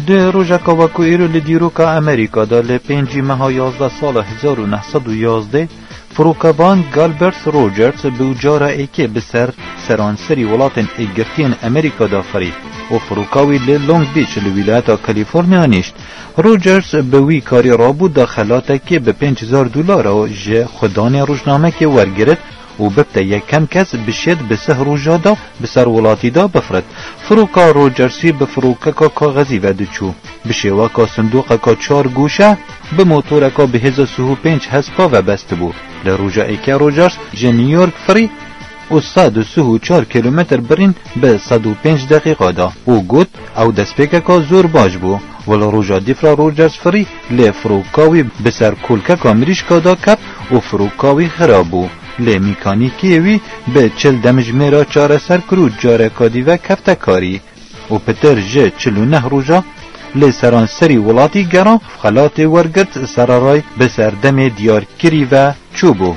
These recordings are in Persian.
ده روژا کاواکو ایرو لدیروکا امریکا دا لپنجی مها 11 سال 1911 فروکابان گالبرت روجرز به اجاره ایکه بسر سرانسری ولاتن ایگرتین امریکا دا فری و فروکاوی لونگ بیچ لولایت کالیفرنیا نیشت. روجرز به وی کاری رابود داخلاته که به $5,000 و جه خدان روزنامه که ورگرد و ببته یکم کس بشید به سه روژا دا بسر ولاتی دا بفرد. فروکا روجرسی به فروکا کا کاغذی ودچو بشیوه کا صندوق کا 4 گوشه به موتور کا به 1035 هسپا و بست بو. لروژا ایکا روجرز جه نیویورک فری و 134 کیلومتر برین به 105 دقیقه دا و گوت او دسپیکا کا زور باش بو. ولو روژا دیفرا روجرز فری لی فروکاوی بسر کولکا کا مریش کا دا کپ و فروکاوی خرابو. لی میکانیکی وی به 40 دمجمیرا چاره سر کرو جاره کادی و کفته کاری و پتر جه 49 روژا لی سرانسری ولاتی گران خلات ورگرد سرارای به سردم دیار کری و چوبو.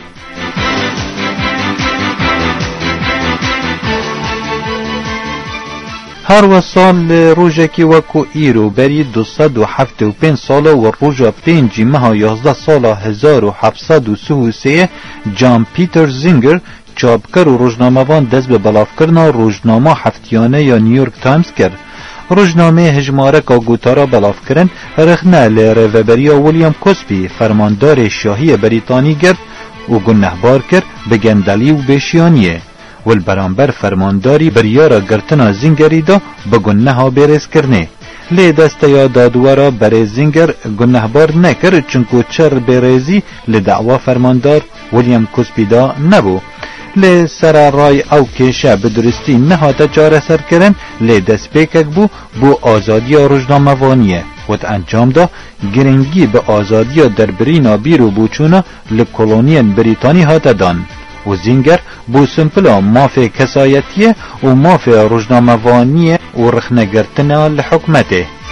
هر و سال روژه کی وکو ایرو بری 275 ساله و روژا 5 ماه 11 ساله 1733 جان پیتر زینگر چاپکر و روزنامه‌وان دست به بلاف کردن روزنامه هفتیانه یا نیویورک تایمز کرد. روزنامه هجماره که گوتارا بلاف کردن رخنه لرهبری ویلیام کوسبی فرماندار شاهی بریتانی گرد و گنهبار کرد به گندلی و بشیانیه. والبرانبر فرمانداری بریارا گرتنا زینگری دا به گنه ها بیرز کرنه. لی دسته یا دادوارا بری زینگر گنهبار نکر چنکو چر بیرزی لی دعوا فرماندار ویلیام کوسبی دا نبو. لی سر رای او کشه بدرستی نهاتا چاره سر کرن لی دست پیکک بو آزادی روزنامه وانیه. و انجام دا گرنگی به آزادی در برینا بیرو بوچونا لی کلونین بریتانی هاتا دان. و زینگر بو سمپلا مافی کسایتیه و مافی روزنامه‌وانیه و رخنگرتنا لحکمته.